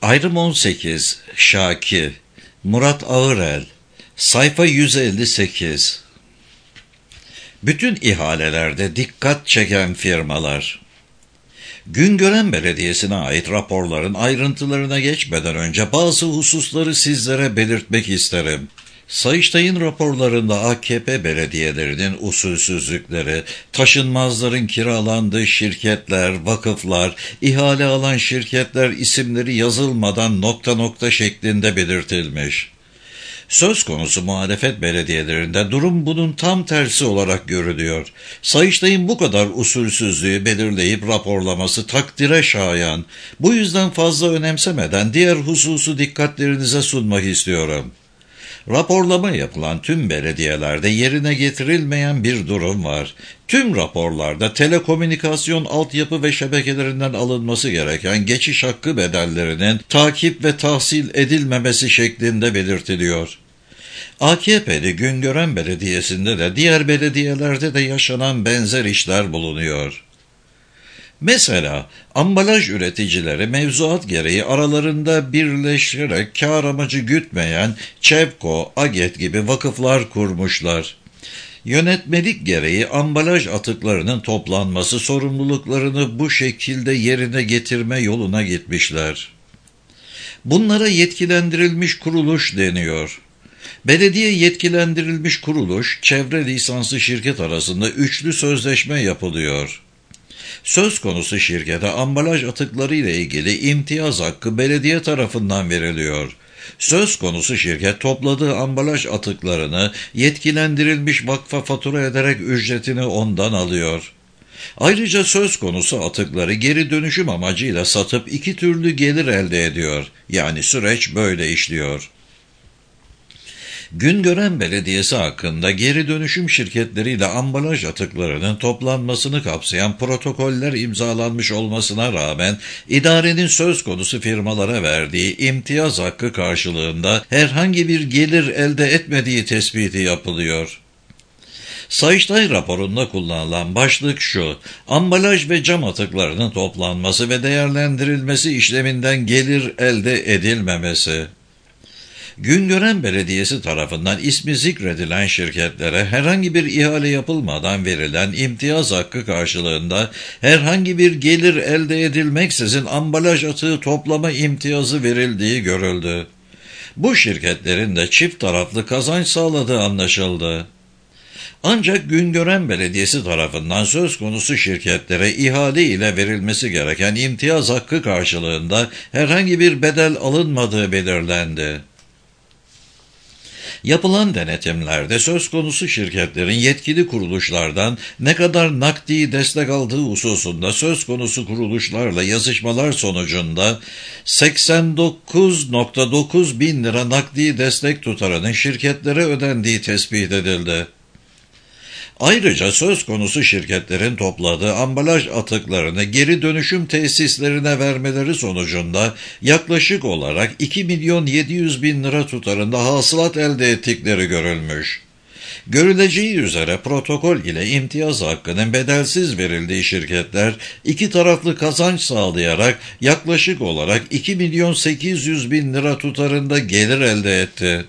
Ayrım 18, Şaki, Murat Ağırel, sayfa 158. Bütün ihalelerde dikkat çeken firmalar. Güngören Belediyesi'ne ait raporların ayrıntılarına geçmeden önce bazı hususları sizlere belirtmek isterim. Sayıştay'ın raporlarında AKP belediyelerinin usulsüzlükleri, taşınmazların kiralandığı şirketler, vakıflar, ihale alan şirketler isimleri yazılmadan nokta nokta şeklinde belirtilmiş. Söz konusu muhalefet belediyelerinde durum bunun tam tersi olarak görülüyor. Sayıştay'ın bu kadar usulsüzlüğü belirleyip raporlaması takdire şayan. Bu yüzden fazla önemsemeden diğer hususu dikkatlerinize sunmak istiyorum. Raporlama yapılan tüm belediyelerde yerine getirilmeyen bir durum var. Tüm raporlarda telekomünikasyon altyapı ve şebekelerinden alınması gereken geçiş hakkı bedellerinin takip ve tahsil edilmemesi şeklinde belirtiliyor. AKP'li Güngören Belediyesi'nde de diğer belediyelerde de yaşanan benzer işler bulunuyor. Mesela ambalaj üreticileri mevzuat gereği aralarında birleşerek kâr amacı gütmeyen ÇEVKO, AGET gibi vakıflar kurmuşlar. Yönetmelik gereği ambalaj atıklarının toplanması sorumluluklarını bu şekilde yerine getirme yoluna gitmişler. Bunlara yetkilendirilmiş kuruluş deniyor. Belediye yetkilendirilmiş kuruluş, çevre lisanslı şirket arasında üçlü sözleşme yapılıyor. Söz konusu şirkete ambalaj atıkları ile ilgili imtiyaz hakkı belediye tarafından veriliyor. Söz konusu şirket topladığı ambalaj atıklarını yetkilendirilmiş vakfa fatura ederek ücretini ondan alıyor. Ayrıca söz konusu atıkları geri dönüşüm amacıyla satıp iki türlü gelir elde ediyor. Yani süreç böyle işliyor. Güngören Belediyesi hakkında geri dönüşüm şirketleriyle ambalaj atıklarının toplanmasını kapsayan protokoller imzalanmış olmasına rağmen idarenin söz konusu firmalara verdiği imtiyaz hakkı karşılığında herhangi bir gelir elde etmediği tespiti yapılıyor. Sayıştay raporunda kullanılan başlık şu: ambalaj ve cam atıklarının toplanması ve değerlendirilmesi işleminden gelir elde edilmemesi. Güngören Belediyesi tarafından ismi zikredilen şirketlere herhangi bir ihale yapılmadan verilen imtiyaz hakkı karşılığında herhangi bir gelir elde edilmeksizin ambalaj atığı toplama imtiyazı verildiği görüldü. Bu şirketlerin de çift taraflı kazanç sağladığı anlaşıldı. Ancak Güngören Belediyesi tarafından söz konusu şirketlere ihale ile verilmesi gereken imtiyaz hakkı karşılığında herhangi bir bedel alınmadığı belirlendi. Yapılan denetimlerde söz konusu şirketlerin yetkili kuruluşlardan ne kadar nakdi destek aldığı hususunda söz konusu kuruluşlarla yazışmalar sonucunda 89,9 bin lira nakdi destek tutarının şirketlere ödendiği tespit edildi. Ayrıca söz konusu şirketlerin topladığı ambalaj atıklarını geri dönüşüm tesislerine vermeleri sonucunda yaklaşık olarak 2.700.000 lira tutarında hasılat elde ettikleri görülmüş. Görüleceği üzere protokol ile imtiyaz hakkının bedelsiz verildiği şirketler iki taraflı kazanç sağlayarak yaklaşık olarak 2.800.000 lira tutarında gelir elde etti.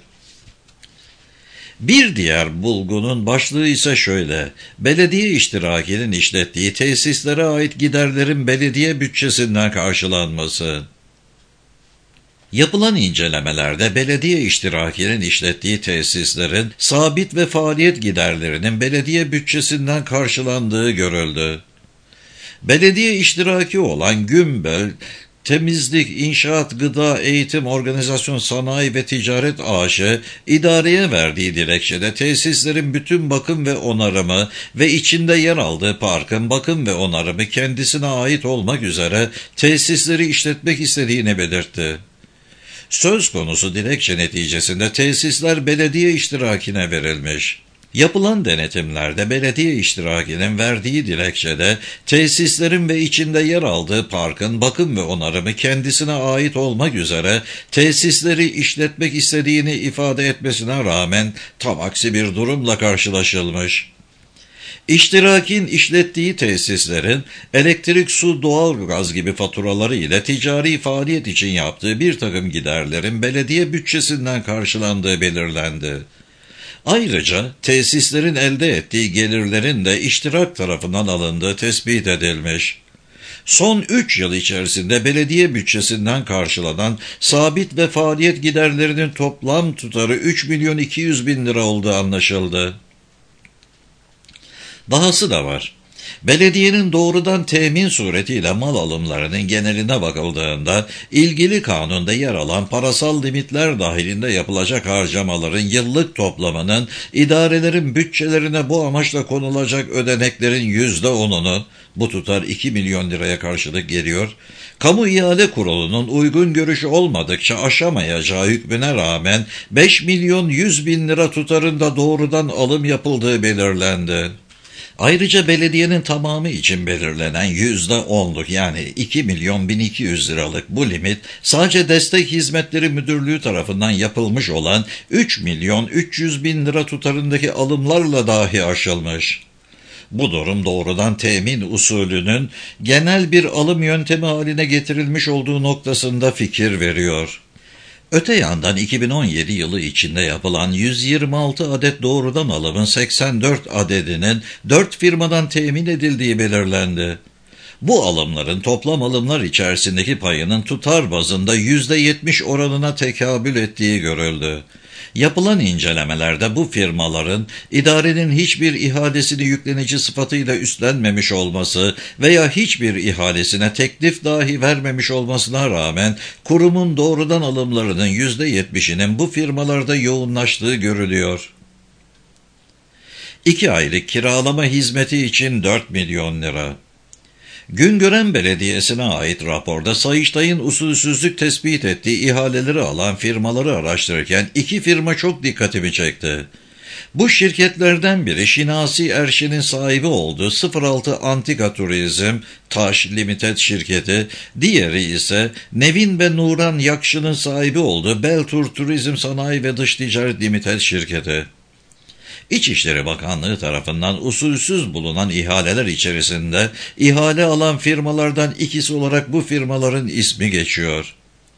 Bir diğer bulgunun başlığı ise şöyle: belediye iştirakinin işlettiği tesislere ait giderlerin belediye bütçesinden karşılanması. Yapılan incelemelerde belediye iştirakinin işlettiği tesislerin sabit ve faaliyet giderlerinin belediye bütçesinden karşılandığı görüldü. Belediye iştiraki olan Gümbel, Temizlik, İnşaat, Gıda, Eğitim, Organizasyon, Sanayi ve Ticaret AŞ, idareye verdiği dilekçede tesislerin bütün bakım ve onarımı ve içinde yer aldığı parkın bakım ve onarımı kendisine ait olmak üzere tesisleri işletmek istediğini belirtti. Söz konusu dilekçe neticesinde tesisler belediye iştirakine verilmiş. Yapılan denetimlerde belediye iştirakinin verdiği dilekçede tesislerin ve içinde yer aldığı parkın bakım ve onarımı kendisine ait olmak üzere tesisleri işletmek istediğini ifade etmesine rağmen tam aksi bir durumla karşılaşılmış. İştirakin işlettiği tesislerin elektrik, su, doğalgaz gibi faturaları ile ticari faaliyet için yaptığı bir takım giderlerin belediye bütçesinden karşılandığı belirlendi. Ayrıca tesislerin elde ettiği gelirlerin de iştirak tarafından alındığı tespit edilmiş. Son 3 yıl içerisinde belediye bütçesinden karşılanan sabit ve faaliyet giderlerinin toplam tutarı 3.200.000 lira olduğu anlaşıldı. Dahası da var. Belediyenin doğrudan temin suretiyle mal alımlarının geneline bakıldığında, ilgili kanunda yer alan parasal limitler dahilinde yapılacak harcamaların yıllık toplamının idarelerin bütçelerine bu amaçla konulacak ödeneklerin %10'unu, bu tutar 2 milyon liraya karşılık geliyor, Kamu İhale Kurulu'nun uygun görüşü olmadıkça aşamayacağı hükmüne rağmen 5.100.000 lira tutarında doğrudan alım yapıldığı belirlendi. Ayrıca belediyenin tamamı için belirlenen %10'luk yani 2.100.200 liralık bu limit sadece Destek Hizmetleri Müdürlüğü tarafından yapılmış olan 3.300.000 lira tutarındaki alımlarla dahi aşılmış. Bu durum doğrudan temin usulünün genel bir alım yöntemi haline getirilmiş olduğu noktasında fikir veriyor. Öte yandan 2017 yılı içinde yapılan 126 adet doğrudan alımın 84 adedinin 4 firmadan temin edildiği belirlendi. Bu alımların toplam alımlar içerisindeki payının tutar bazında %70 oranına tekabül ettiği görüldü. Yapılan incelemelerde bu firmaların idarenin hiçbir ihalesini yüklenici sıfatıyla üstlenmemiş olması veya hiçbir ihalesine teklif dahi vermemiş olmasına rağmen kurumun doğrudan alımlarının %70'inin bu firmalarda yoğunlaştığı görülüyor. 2 aylık kiralama hizmeti için 4 milyon lira. Güngören Belediyesi'ne ait raporda Sayıştay'ın usulsüzlük tespit ettiği ihaleleri alan firmaları araştırırken 2 firma çok dikkatimi çekti. Bu şirketlerden biri Şinasi Erşin'in sahibi olduğu 06 Antika Turizm Taş Limited şirketi, diğeri ise Nevin ve Nuran Yakşı'nın sahibi olduğu Beltur Turizm Sanayi ve Dış Ticaret Limited şirketi. İçişleri Bakanlığı tarafından usulsüz bulunan ihaleler içerisinde ihale alan firmalardan ikisi olarak bu firmaların ismi geçiyor.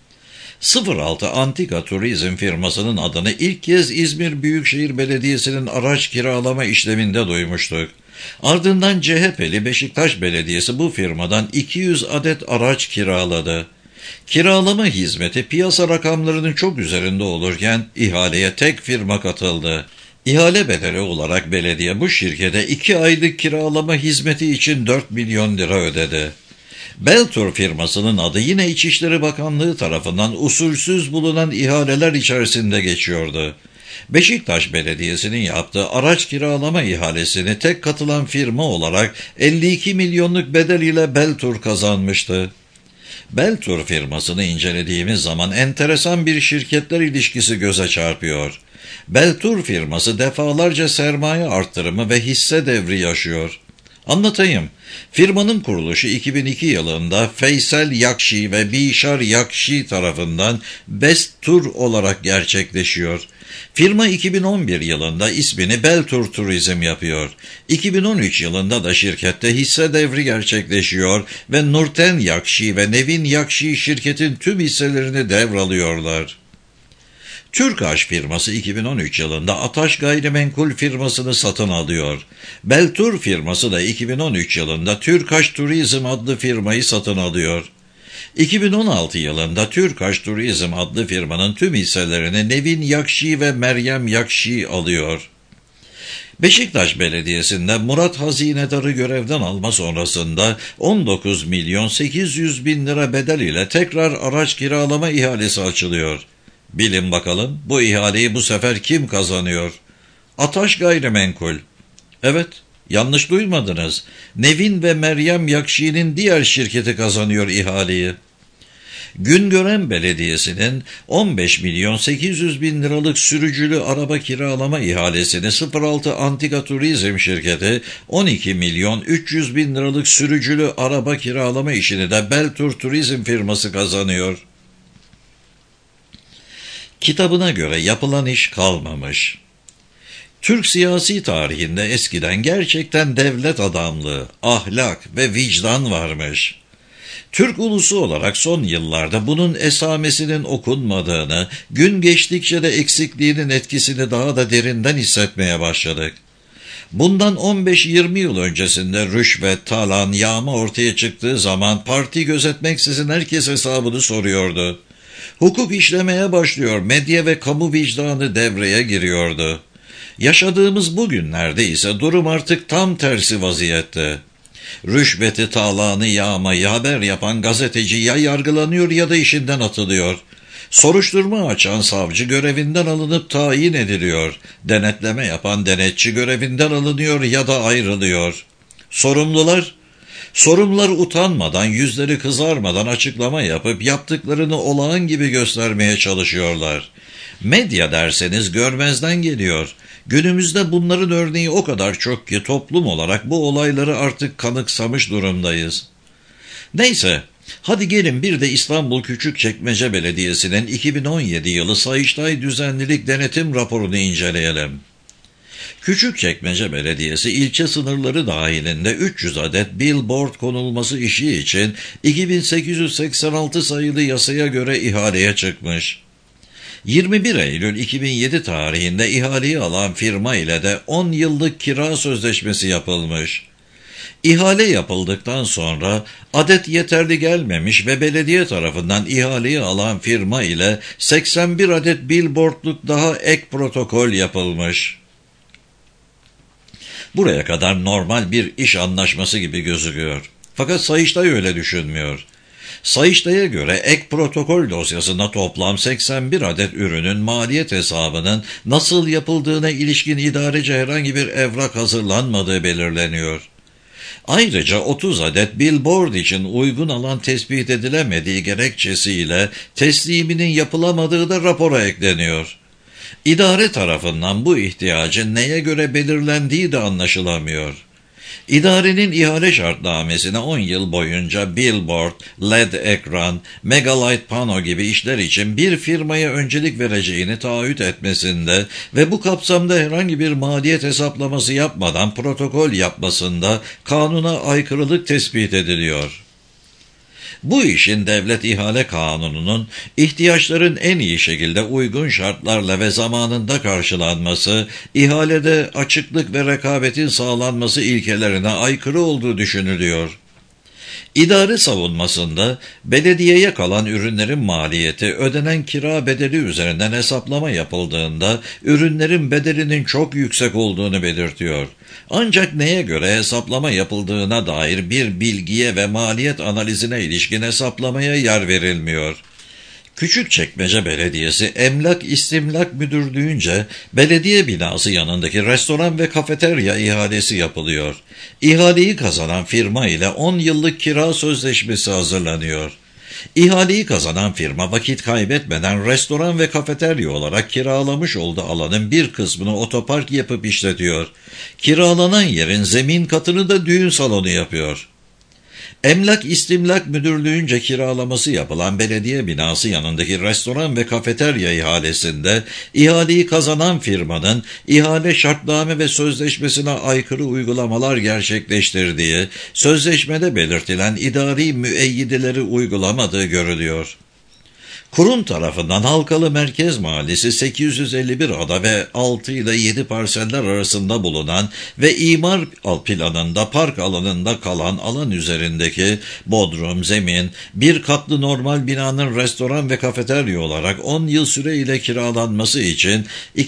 06 Antika Turizm firmasının adını ilk kez İzmir Büyükşehir Belediyesi'nin araç kiralama işleminde duymuştuk. Ardından CHP'li Beşiktaş Belediyesi bu firmadan 200 adet araç kiraladı. Kiralama hizmeti piyasa rakamlarının çok üzerinde olurken ihaleye tek firma katıldı. İhale bedeli olarak belediye bu şirkete 2 aylık kiralama hizmeti için 4 milyon lira ödedi. Beltur firmasının adı yine İçişleri Bakanlığı tarafından usulsüz bulunan ihaleler içerisinde geçiyordu. Beşiktaş Belediyesi'nin yaptığı araç kiralama ihalesini tek katılan firma olarak 52 milyonluk bedel ile Beltur kazanmıştı. Beltur firmasını incelediğimiz zaman enteresan bir şirketler ilişkisi göze çarpıyor. Beltur firması defalarca sermaye arttırımı ve hisse devri yaşıyor. Anlatayım. Firmanın kuruluşu 2002 yılında Feysel Yakşi ve Bişar Yakşi tarafından Bestur olarak gerçekleşiyor. Firma 2011 yılında ismini Beltur Turizm yapıyor. 2013 yılında da şirkette hisse devri gerçekleşiyor ve Nurten Yakşi ve Nevin Yakşi şirketin tüm hisselerini devralıyorlar. Türkaş firması 2013 yılında Ataş Gayrimenkul firmasını satın alıyor. Beltur firması da 2013 yılında Türkaş Turizm adlı firmayı satın alıyor. 2016 yılında Türkaş Turizm adlı firmanın tüm hisselerini Nevin Yakşi ve Meryem Yakşi alıyor. Beşiktaş Belediyesi'nde Murat Hazinedar'ı görevden alma sonrasında 19.800.000 lira bedel ile tekrar araç kiralama ihalesi açılıyor. Bilin bakalım bu ihaleyi bu sefer kim kazanıyor? Ataş Gayrimenkul. Evet, yanlış duymadınız. Nevin ve Meryem Yakşi'nin diğer şirketi kazanıyor ihaleyi. Güngören Belediyesi'nin 15.800.000 liralık sürücülü araba kiralama ihalesini 06 Antika Turizm şirketi, 12.300.000 liralık sürücülü araba kiralama işini de Beltur Turizm firması kazanıyor. Kitabına göre yapılan iş kalmamış. Türk siyasi tarihinde eskiden gerçekten devlet adamlığı, ahlak ve vicdan varmış. Türk ulusu olarak son yıllarda bunun esamesinin okunmadığını, gün geçtikçe de eksikliğinin etkisini daha da derinden hissetmeye başladık. Bundan 15-20 yıl öncesinde rüşvet, talan, yağma ortaya çıktığı zaman parti gözetmeksizin herkes hesabını soruyordu. Hukuk işlemeye başlıyor, medya ve kamu vicdanı devreye giriyordu. Yaşadığımız bugünlerde ise durum artık tam tersi vaziyette. Rüşveti, talanı, yağmayı haber yapan gazeteci ya yargılanıyor ya da işinden atılıyor. Soruşturma açan savcı görevinden alınıp tayin ediliyor. Denetleme yapan denetçi görevinden alınıyor ya da ayrılıyor. Sorumlular utanmadan, yüzleri kızarmadan açıklama yapıp yaptıklarını olağan gibi göstermeye çalışıyorlar. Medya derseniz görmezden geliyor. Günümüzde bunların örneği o kadar çok ki toplum olarak bu olayları artık kanıksamış durumdayız. Neyse, hadi gelin bir de İstanbul Küçükçekmece Belediyesi'nin 2017 yılı Sayıştay Düzenlilik Denetim raporunu inceleyelim. Küçükçekmece Belediyesi ilçe sınırları dahilinde 300 adet billboard konulması işi için 2886 sayılı yasaya göre ihaleye çıkmış. 21 Eylül 2007 tarihinde ihaleyi alan firma ile de 10 yıllık kira sözleşmesi yapılmış. İhale yapıldıktan sonra adet yeterli gelmemiş ve belediye tarafından ihaleyi alan firma ile 81 adet billboardluk daha ek protokol yapılmış. Buraya kadar normal bir iş anlaşması gibi gözüküyor. Fakat Sayıştay öyle düşünmüyor. Sayıştay'a göre ek protokol dosyasında toplam 81 adet ürünün maliyet hesabının nasıl yapıldığına ilişkin idarece herhangi bir evrak hazırlanmadığı belirleniyor. Ayrıca 30 adet billboard için uygun alan tespit edilemediği gerekçesiyle tesliminin yapılamadığı da rapora ekleniyor. İdare tarafından bu ihtiyacın neye göre belirlendiği de anlaşılamıyor. İdarenin ihale şartnamesine 10 yıl boyunca billboard, LED ekran, megalight pano gibi işler için bir firmaya öncelik vereceğini taahhüt etmesinde ve bu kapsamda herhangi bir maliyet hesaplaması yapmadan protokol yapmasında kanuna aykırılık tespit ediliyor. Bu işin Devlet İhale Kanunu'nun ihtiyaçların en iyi şekilde uygun şartlarla ve zamanında karşılanması, ihalede açıklık ve rekabetin sağlanması ilkelerine aykırı olduğu düşünülüyor. İdare savunmasında belediyeye kalan ürünlerin maliyeti ödenen kira bedeli üzerinden hesaplama yapıldığında ürünlerin bedelinin çok yüksek olduğunu belirtiyor. Ancak neye göre hesaplama yapıldığına dair bir bilgiye ve maliyet analizine ilişkin hesaplamaya yer verilmiyor. Küçükçekmece Belediyesi Emlak İstimlak Müdürlüğü'nce belediye binası yanındaki restoran ve kafeterya ihalesi yapılıyor. İhaleyi kazanan firma ile 10 yıllık kira sözleşmesi hazırlanıyor. İhaleyi kazanan firma vakit kaybetmeden restoran ve kafeterya olarak kiralamış olduğu alanın bir kısmını otopark yapıp işletiyor. Kiralanan yerin zemin katını da düğün salonu yapıyor. Emlak İstimlak Müdürlüğü'nce kiralaması yapılan belediye binası yanındaki restoran ve kafeterya ihalesinde ihaleyi kazanan firmanın ihale şartname ve sözleşmesine aykırı uygulamalar gerçekleştirdiği, sözleşmede belirtilen idari müeyyideleri uygulamadığı görülüyor. Kurum tarafından Halkalı Merkez Mahallesi 851 ada ve 6 ile 7 parseller arasında bulunan ve imar planında park alanında kalan alan üzerindeki bodrum, zemin, bir katlı normal binanın restoran ve kafeterya olarak 10 yıl süreyle kiralanması için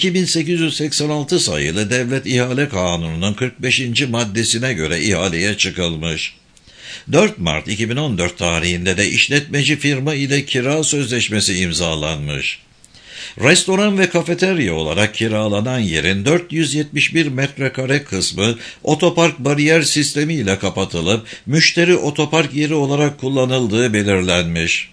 2886 sayılı Devlet İhale Kanunu'nun 45. maddesine göre ihaleye çıkılmış. 4 Mart 2014 tarihinde de işletmeci firma ile kira sözleşmesi imzalanmış. Restoran ve kafeterya olarak kiralanan yerin 471 metrekare kısmı otopark bariyer sistemi ile kapatılıp müşteri otopark yeri olarak kullanıldığı belirlenmiş.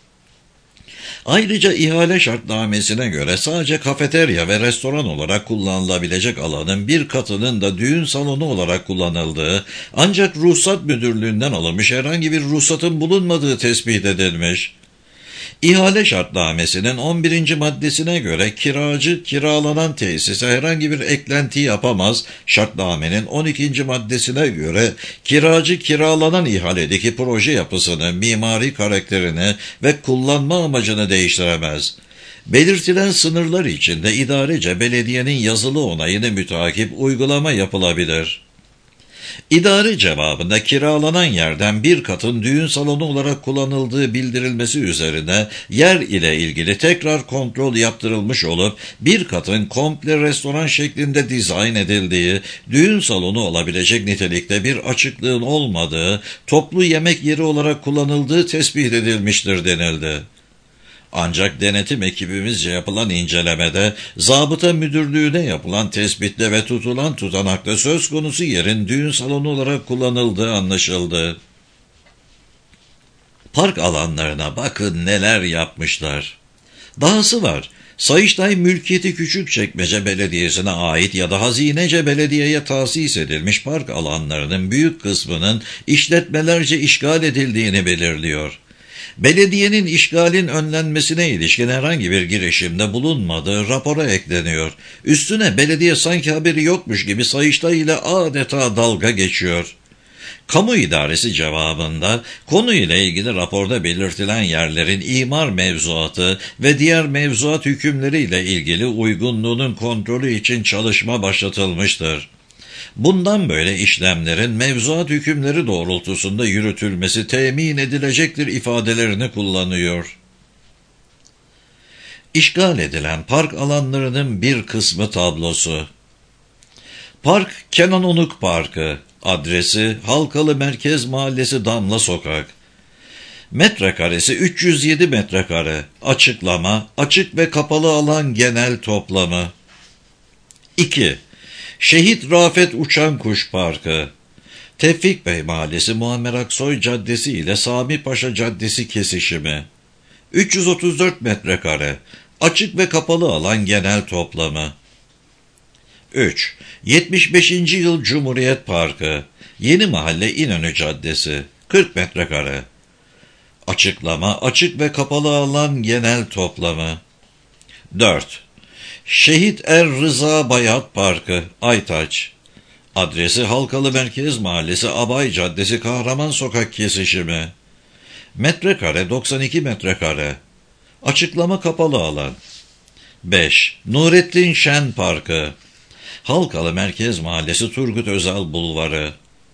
Ayrıca ihale şartnamesine göre sadece kafeterya ve restoran olarak kullanılabilecek alanın bir katının da düğün salonu olarak kullanıldığı, ancak ruhsat müdürlüğünden alınmış herhangi bir ruhsatın bulunmadığı tespit edilmiş. İhale şartnamesinin 11. maddesine göre kiracı kiralanan tesise herhangi bir eklenti yapamaz. Şartnamenin 12. maddesine göre kiracı kiralanan ihaledeki proje yapısını, mimari karakterini ve kullanma amacını değiştiremez. Belirtilen sınırlar içinde idarece belediyenin yazılı onayını mütakip uygulama yapılabilir. İdare cevabında kiralanan yerden bir katın düğün salonu olarak kullanıldığı bildirilmesi üzerine yer ile ilgili tekrar kontrol yaptırılmış olup bir katın komple restoran şeklinde dizayn edildiği, düğün salonu olabilecek nitelikte bir açıklığın olmadığı, toplu yemek yeri olarak kullanıldığı tespit edilmiştir denildi. Ancak denetim ekibimizce yapılan incelemede, zabıta müdürlüğüne yapılan tespitle ve tutulan tutanakta söz konusu yerin düğün salonu olarak kullanıldığı anlaşıldı. Park alanlarına bakın neler yapmışlar. Dahası var. Sayıştay mülkiyeti Küçükçekmece Belediyesi'ne ait ya da Hazinece Belediye'ye tahsis edilmiş park alanlarının büyük kısmının işletmelerce işgal edildiğini belirliyor. Belediyenin işgalin önlenmesine ilişkin herhangi bir girişimde bulunmadığı rapora ekleniyor. Üstüne belediye sanki haberi yokmuş gibi Sayıştay ile adeta dalga geçiyor. Kamu idaresi cevabında konuyla ilgili raporda belirtilen yerlerin imar mevzuatı ve diğer mevzuat hükümleriyle ilgili uygunluğunun kontrolü için çalışma başlatılmıştır. Bundan böyle işlemlerin mevzuat hükümleri doğrultusunda yürütülmesi temin edilecektir ifadelerini kullanıyor. İşgal edilen park alanlarının bir kısmı tablosu. Park Kenan Onuk Parkı. Adresi Halkalı Merkez Mahallesi Damla Sokak. Metrekaresi 307 metrekare. Açıklama: açık ve kapalı alan genel toplamı. 2. Şehit Rafet Uçankuş Parkı. Tevfik Bey Mahallesi Muammer Aksoy Caddesi ile Sami Paşa Caddesi kesişimi. 334 metrekare. Açık ve kapalı alan genel toplamı. 3. 75. Yıl Cumhuriyet Parkı. Yeni Mahalle İnönü Caddesi. 40 metrekare. Açıklama: açık ve kapalı alan genel toplamı. 4. Şehit Er Rıza Bayat Parkı, Aytaç. Adresi Halkalı Merkez Mahallesi Abay Caddesi Kahraman Sokak kesişimi. Metrekare 92 metrekare. Açıklama: kapalı alan. 5. Nurettin Şen Parkı. Halkalı Merkez Mahallesi Turgut Özal Bulvarı.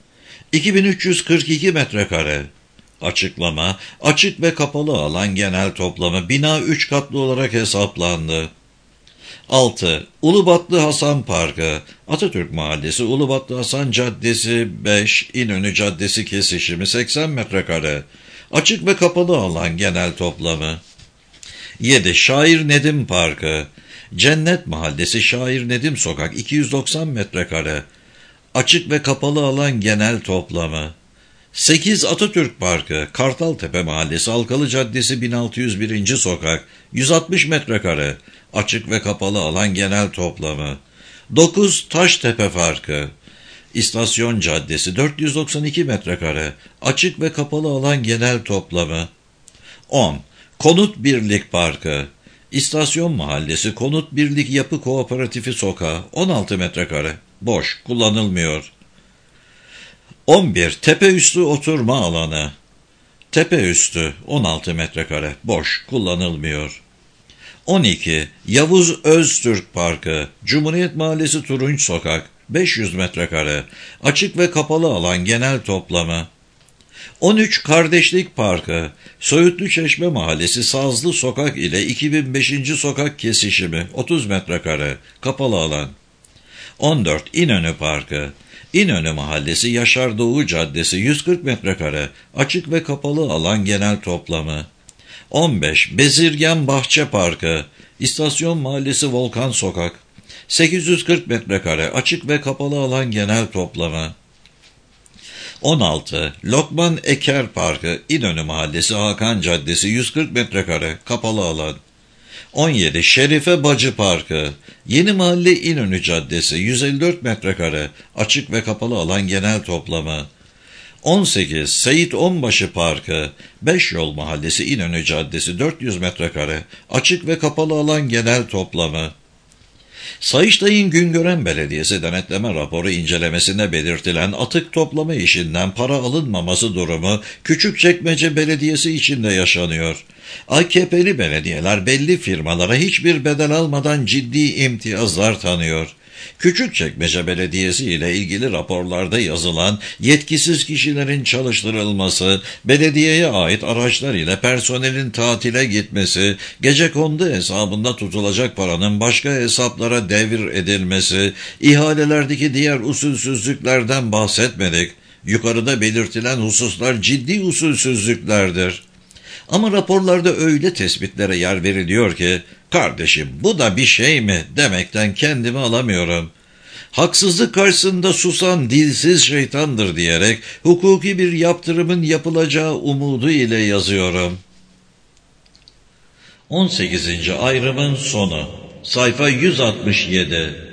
2342 metrekare. Açıklama: açık ve kapalı alan genel toplamı. Bina 3 katlı olarak hesaplandı. 6. Ulubatlı Hasan Parkı. Atatürk Mahallesi Ulubatlı Hasan Caddesi 5 İnönü Caddesi kesişimi 80 metrekare. Açık ve kapalı alan genel toplamı. 7. Şair Nedim Parkı. Cennet Mahallesi Şair Nedim Sokak 290 metrekare. Açık ve kapalı alan genel toplamı. 8. Atatürk Parkı. Kartaltepe Mahallesi Halkalı Caddesi 1601. Sokak 160 metrekare. Açık ve kapalı alan genel toplamı. 9. Taştepe Parkı. İstasyon Caddesi 492 metrekare. Açık ve kapalı alan genel toplamı. 10. Konut Birlik Parkı. İstasyon Mahallesi Konut Birlik Yapı Kooperatifi Sokağı 16 metrekare. Boş, kullanılmıyor. 11. Tepeüstü Oturma Alanı. Tepeüstü 16 metrekare. Boş, kullanılmıyor. 12. Yavuz Öztürk Parkı. Cumhuriyet Mahallesi Turunç Sokak 500 metrekare. Açık ve kapalı alan genel toplamı. 13. Kardeşlik Parkı. Söğütlü Çeşme Mahallesi Sazlı Sokak ile 2005. Sokak kesişimi 30 metrekare. Kapalı alan. 14. İnönü Parkı. İnönü Mahallesi Yaşar Doğu Caddesi 140 metrekare. Açık ve kapalı alan genel toplamı. 15. Bezirgen Bahçe Parkı. İstasyon Mahallesi Volkan Sokak 840 metrekare. Açık ve kapalı alan genel toplamı. 16. Lokman Eker Parkı. İnönü Mahallesi Hakan Caddesi 140 metrekare. Kapalı alan. 17. Şerife Bacı Parkı. Yeni Mahalle İnönü Caddesi 154 metrekare. Açık ve kapalı alan genel toplamı. 18. Seyit Onbaşı Parkı, 5 Yol Mahallesi, İnönü Caddesi, 400 metrekare, açık ve kapalı alan genel toplamı. Sayıştay'ın Güngören Belediyesi denetleme raporu incelemesinde belirtilen atık toplama işinden para alınmaması durumu Küçükçekmece Belediyesi içinde yaşanıyor. AKP'li belediyeler belli firmalara hiçbir bedel almadan ciddi imtiyazlar tanıyor. Küçükçekmece Belediyesi ile ilgili raporlarda yazılan yetkisiz kişilerin çalıştırılması, belediyeye ait araçlar ile personelin tatile gitmesi, gecekondu hesabında tutulacak paranın başka hesaplara devir edilmesi, ihalelerdeki diğer usulsüzlüklerden bahsetmedik. Yukarıda belirtilen hususlar ciddi usulsüzlüklerdir. Ama raporlarda öyle tespitlere yer veriliyor ki, kardeşim bu da bir şey mi demekten kendimi alamıyorum. Haksızlık karşısında susan dilsiz şeytandır diyerek hukuki bir yaptırımın yapılacağı umudu ile yazıyorum. 18. ayrımın sonu. Sayfa 167.